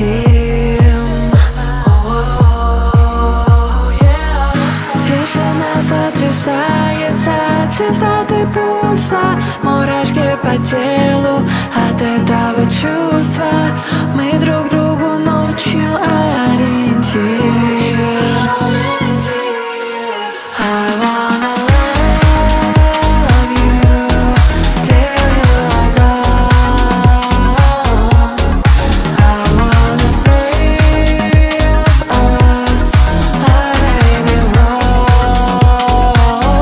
летим. Тишина сотрясается от частоты пульса, мурашки по телу от этого чувства. Мы друг другу ночью ориентир. I wanna love you till you're gone. I wanna save us, I may be wrong.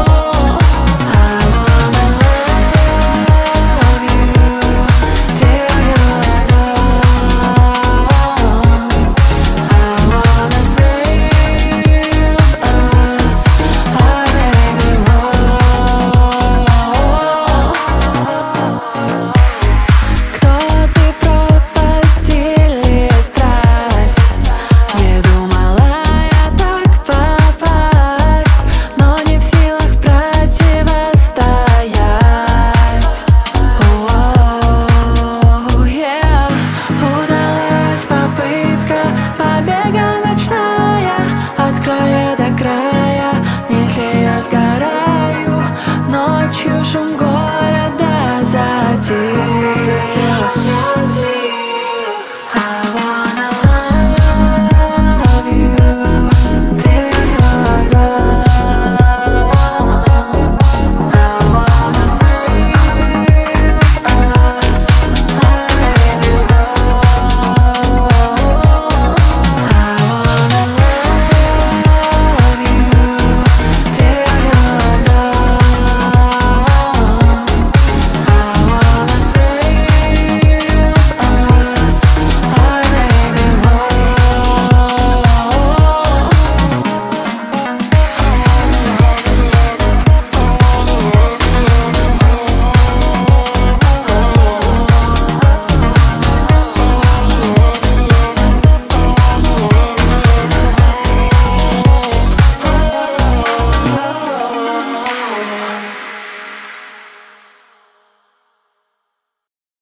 I wanna love you till you're gone. I wanna save us, I may be wrong. Кто-то пропастили страсть. Не думала я так попасть, но не в силах противостоять. Удалась попытка побега ночная, от края до края. Если я сгораю, ночью шум